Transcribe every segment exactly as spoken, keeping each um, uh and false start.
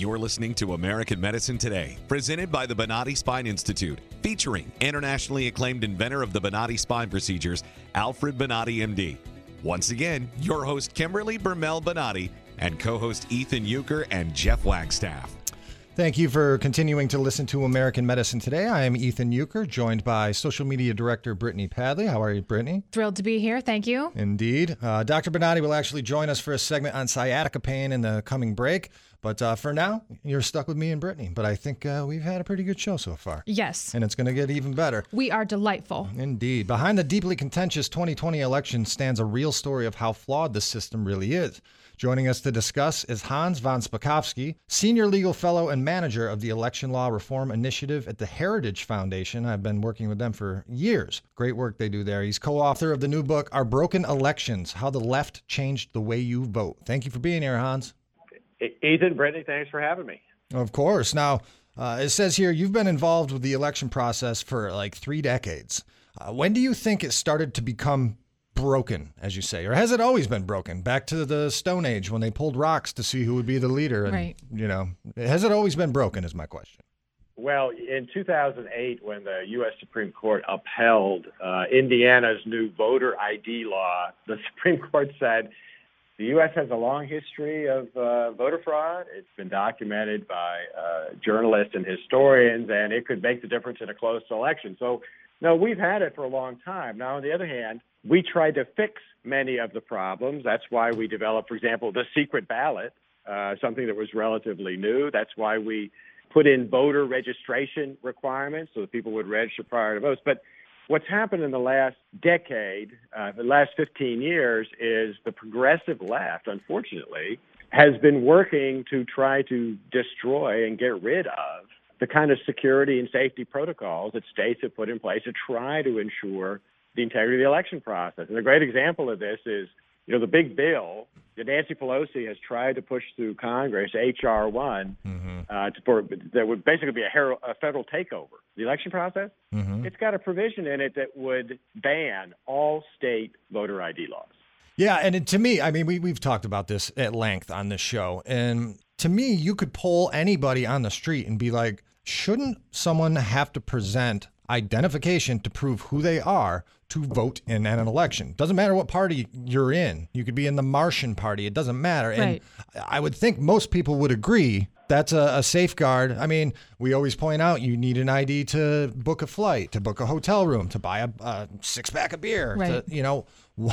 You're listening to American Medicine Today, presented by the Bonati Spine Institute, featuring internationally acclaimed inventor of the Bonati spine procedures, Alfred Bonati, M D. Once again, your host, Kimberly Bermel Bonati, and co-host Ethan Euchre and Jeff Wagstaff. Thank you for continuing to listen to American Medicine Today. I am Ethan Euchre, joined by social media director Brittany Padley. How are you, Brittany? Thrilled to be here. Thank you. Indeed. Uh, Doctor Bonati will actually join us for a segment on sciatica pain in the coming break. But uh, for now, you're stuck with me and Brittany. But I think uh, we've had a pretty good show so far. Yes. And it's going to get even better. We are delightful. Indeed. Behind the deeply contentious twenty twenty election stands a real story of how flawed the system really is. Joining us to discuss is Hans von Spakovsky, Senior Legal Fellow and Manager of the Election Law Reform Initiative at the Heritage Foundation. I've been working with them for years. Great work they do there. He's co-author of the new book, Our Broken Elections, How the Left Changed the Way You Vote. Thank you for being here, Hans. Ethan, Brittany, thanks for having me. Of course. Now, uh, it says here you've been involved with the election process for like three decades. Uh, when do you think it started to become broken, as you say, or has it always been broken? Back to the Stone Age when they pulled rocks to see who would be the leader. And, right. You know, has it always been broken is my question. Well, in two thousand eight, when the U S Supreme Court upheld uh, Indiana's new voter I D law, the Supreme Court said the U S has a long history of uh, voter fraud. It's been documented by uh, journalists and historians, and it could make the difference in a close election. So, no, we've had it for a long time. Now, on the other hand, we tried to fix many of the problems. That's why we developed, for example, the secret ballot, uh, something that was relatively new. That's why we put in voter registration requirements so that people would register prior to votes. But what's happened in the last decade, uh, the last fifteen years, is the progressive left, unfortunately, has been working to try to destroy and get rid of the kind of security and safety protocols that states have put in place to try to ensure the integrity of the election process. And a great example of this is, you know, the big bill that Nancy Pelosi has tried to push through Congress, H R one, mm-hmm. uh, to, for, that would basically be a, hero, a federal takeover. The election process, mm-hmm. It's got a provision in it that would ban all state voter I D laws. Yeah, and it, to me, I mean, we, we've talked about this at length on this show, and to me, you could poll anybody on the street and be like, shouldn't someone have to present identification to prove who they are to vote in an election? Doesn't matter what party you're in. You could be in the Martian party. It doesn't matter. Right. And I would think most people would agree that's a, a safeguard. I mean, we always point out you need an I D to book a flight, to book a hotel room, to buy a, a six-pack of beer. Right. To, you know,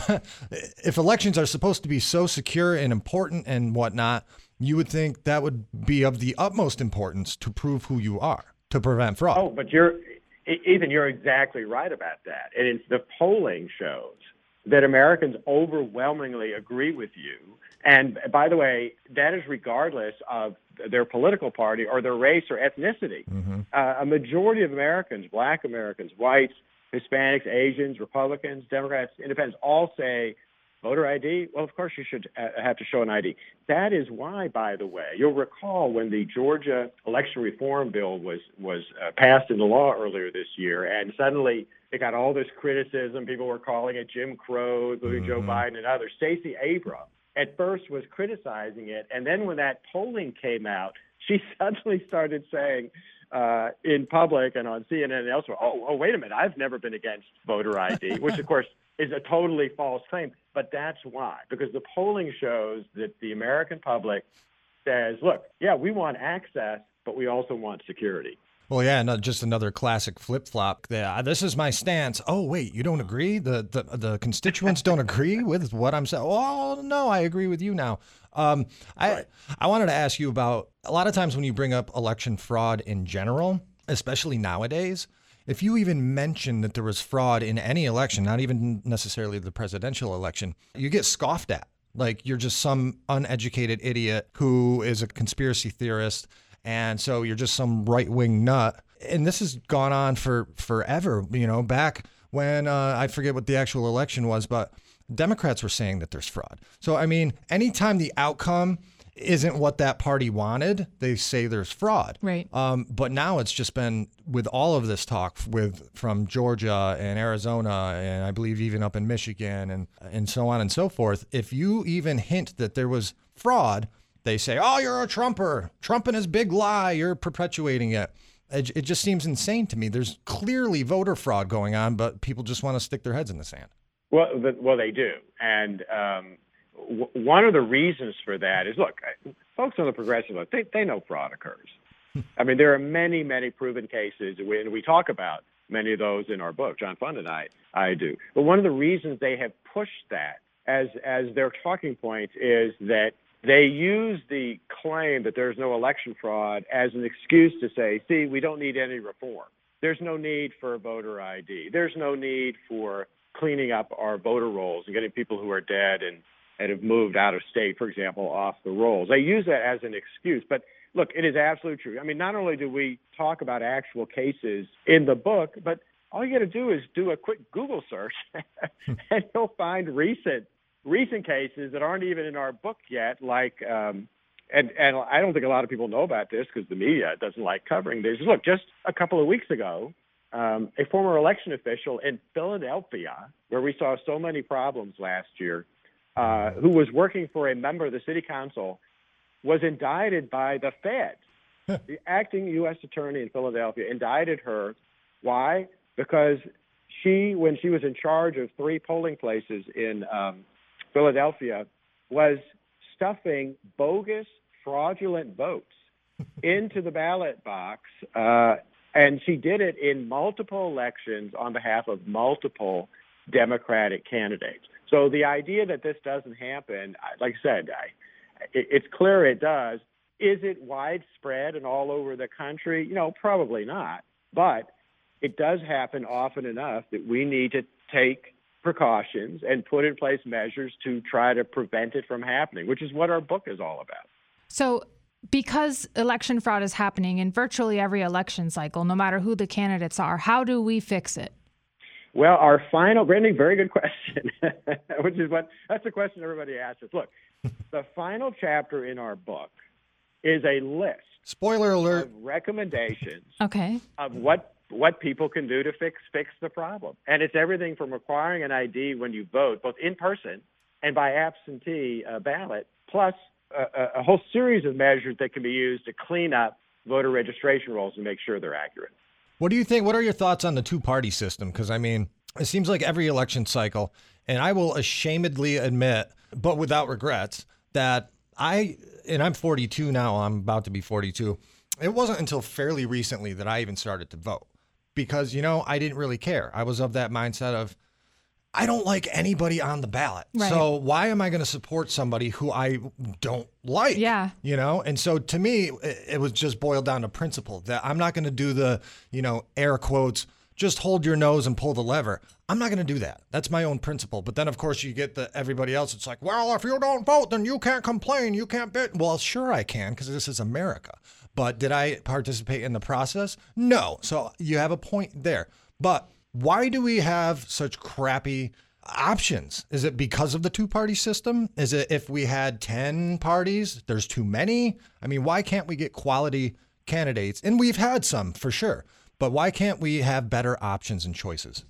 if elections are supposed to be so secure and important and whatnot, you would think that would be of the utmost importance to prove who you are, to prevent fraud. Oh, but you're... Ethan, you're exactly right about that. And it's, the polling shows that Americans overwhelmingly agree with you. And by the way, that is regardless of their political party or their race or ethnicity. Mm-hmm. Uh, a majority of Americans, black Americans, whites, Hispanics, Asians, Republicans, Democrats, independents, all say, voter I D? Well, of course you should have to show an I D. That is why, by the way, you'll recall when the Georgia election reform bill was was uh, passed into law earlier this year, and suddenly it got all this criticism. People were calling it Jim Crow, including mm-hmm. Joe Biden and others. Stacey Abrams at first was criticizing it, and then when that polling came out, she suddenly started saying uh, in public and on C N N and elsewhere, oh, oh, wait a minute, I've never been against voter I D, which, of course, is a totally false claim. But that's why, because the polling shows that the American public says, look, yeah, we want access, but we also want security. Well, yeah, no, just another classic flip-flop. Yeah, this is my stance. Oh, wait, you don't agree? The the, the constituents don't agree with what I'm saying? Oh, no, I agree with you now. Um, I, right. I wanted to ask you about, a lot of times when you bring up election fraud in general, especially nowadays, if you even mention that there was fraud in any election, not even necessarily the presidential election, you get scoffed at. Like you're just some uneducated idiot who is a conspiracy theorist. And so you're just some right-wing nut. And this has gone on for forever, you know, back when uh, I forget what the actual election was, but Democrats were saying that there's fraud. So, I mean, anytime the outcome isn't what that party wanted, they say there's fraud. Right. Um, but now it's just been with all of this talk with from Georgia and Arizona and I believe even up in Michigan and and so on and so forth. If you even hint that there was fraud, they say, oh, you're a Trumper. Trump and his big lie. You're perpetuating it. It, it just seems insane to me. There's clearly voter fraud going on, but people just want to stick their heads in the sand. Well, the, well, they do. And um, w- one of the reasons for that is, look, folks on the progressive left, they, they know fraud occurs. I mean, there are many, many proven cases, and we, and we talk about many of those in our book. John Fund and I, I do. But one of the reasons they have pushed that as as their talking point is that they use the claim that there's no election fraud as an excuse to say, see, we don't need any reform. There's no need for voter I D. There's no need for cleaning up our voter rolls and getting people who are dead and, and have moved out of state, for example, off the rolls. They use that as an excuse. But look, it is absolutely true. I mean, not only do we talk about actual cases in the book, but all you got to do is do a quick Google search and you'll find recent recent cases that aren't even in our book yet, like, um, and, and I don't think a lot of people know about this because the media doesn't like covering this. Look, just a couple of weeks ago, um, a former election official in Philadelphia, where we saw so many problems last year, uh, who was working for a member of the city council, was indicted by the Fed. The acting U S attorney in Philadelphia indicted her. Why? Because she, when she was in charge of three polling places in um, Philadelphia, was stuffing bogus, fraudulent votes into the ballot box, uh, and she did it in multiple elections on behalf of multiple Democratic candidates. So the idea that this doesn't happen, like I said, I, it, it's clear it does. Is it widespread and all over the country? You know, probably not. But it does happen often enough that we need to take precautions and put in place measures to try to prevent it from happening, which is what our book is all about. So because election fraud is happening in virtually every election cycle, no matter who the candidates are, how do we fix it? Well, our final, Brandy, very good question, which is what, that's the question everybody asks us. Look, the final chapter in our book is a list. Spoiler alert. Of recommendations. Okay. Of what what people can do to fix fix the problem. And it's everything from requiring an I D when you vote, both in person and by absentee uh, ballot, plus a, a whole series of measures that can be used to clean up voter registration rolls and make sure they're accurate. What do you think? What are your thoughts on the two-party system? Because, I mean, it seems like every election cycle, and I will ashamedly admit, but without regrets, that I, and I'm forty-two now, I'm about to be forty-two, it wasn't until fairly recently that I even started to vote. Because, you know, I didn't really care. I was of that mindset of, I don't like anybody on the ballot. Right. So why am I going to support somebody who I don't like? Yeah. You know, and so to me, it, it was just boiled down to principle that I'm not going to do the, you know, air quotes, just hold your nose and pull the lever. I'm not going to do that. That's my own principle. But then, of course, you get the everybody else. It's like, well, if you don't vote, then you can't complain. You can't bit. Well, sure I can, because this is America. But did I participate in the process? No. So you have a point there. But why do we have such crappy options? Is it because of the two-party system? Is it if we had ten parties, there's too many? I mean, why can't we get quality candidates? And we've had some for sure. But why can't we have better options and choices?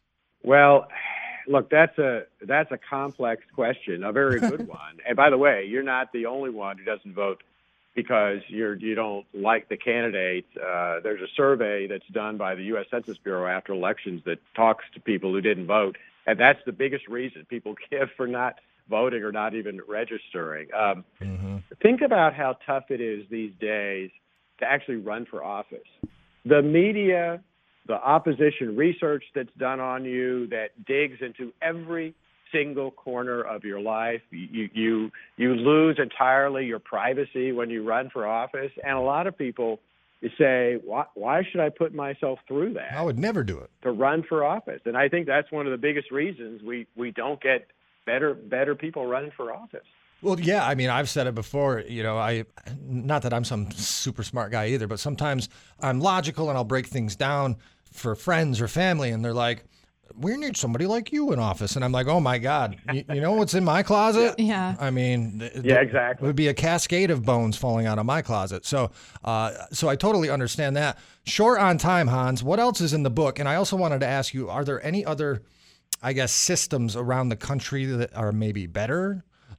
Well, look, that's a that's a complex question, a very good one. And by the way, you're not the only one who doesn't vote because you're you don't like the candidate. Uh, there's a survey that's done by the U S Census Bureau after elections that talks to people who didn't vote, and that's the biggest reason people give for not voting or not even registering. Um, mm-hmm. Think about how tough it is these days to actually run for office. The media, the opposition research that's done on you that digs into every single corner of your life. You you you lose entirely your privacy when you run for office. And a lot of people say, why, why should I put myself through that? I would never do it. To run for office. And I think that's one of the biggest reasons we, we don't get better better people running for office. Well, yeah, I mean, I've said it before, you know, I, not that I'm some super smart guy either, but sometimes I'm logical and I'll break things down for friends or family, and they're like, we need somebody like you in office. And I'm like, oh my God, you, you know what's in my closet? Yeah. I mean, th- yeah, exactly. It would be a cascade of bones falling out of my closet. So, uh, so I totally understand that. Short on time, Hans, what else is in the book? And I also wanted to ask you, are there any other, I guess, systems around the country that are maybe better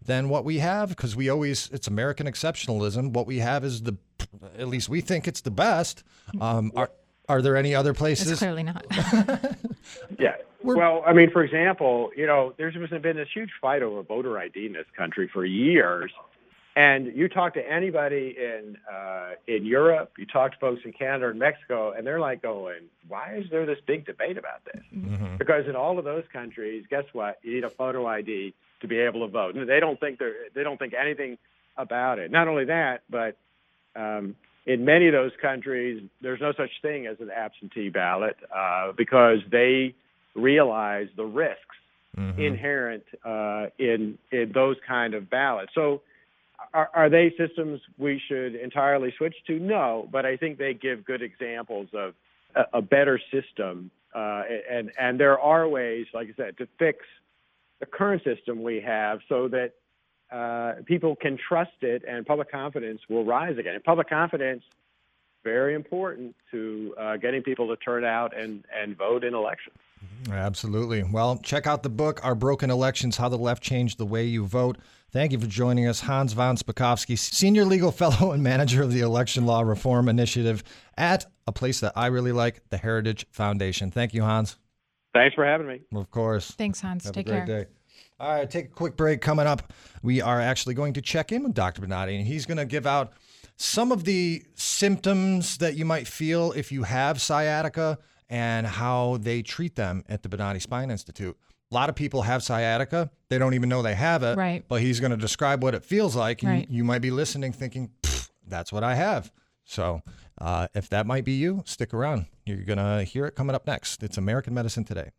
than what we have because we always, it's American exceptionalism. What we have is the, at least we think it's the best. Um, are, are there any other places? It's clearly not. Yeah. We're- Well, I mean, for example, you know, there's been this huge fight over voter I D in this country for years. And you talk to anybody in uh, in Europe, you talk to folks in Canada and Mexico, and they're like going, why is there this big debate about this? Mm-hmm. Because in all of those countries, guess what? You need a photo I D to be able to vote. And they don't think they're they don't think anything about it. Not only that, but um, in many of those countries, there's no such thing as an absentee ballot uh, because they realize the risks mm-hmm. inherent uh, in in those kind of ballots. So. Are, are they systems we should entirely switch to? No, but I think they give good examples of a, a better system. Uh, and, and there are ways, like I said, to fix the current system we have so that uh, people can trust it and public confidence will rise again. And public confidence, very important to uh, getting people to turn out and, and vote in elections. Absolutely. Well, check out the book, Our Broken Elections, How the Left Changed the Way You Vote. Thank you for joining us, Hans von Spakovsky, Senior Legal Fellow and Manager of the Election Law Reform Initiative at a place that I really like, the Heritage Foundation. Thank you, Hans. Thanks for having me. Of course. Thanks, Hans. Have Take a great care. day. All right, take a quick break. Coming up, we are actually going to check in with Doctor Bonatti, and he's going to give out some of the symptoms that you might feel if you have sciatica and how they treat them at the Bonatti Spine Institute. A lot of people have sciatica. They don't even know they have it. Right. But he's going to describe what it feels like. And Right. you might be listening thinking, that's what I have. So uh, if that might be you, stick around. You're going to hear it coming up next. It's American Medicine Today.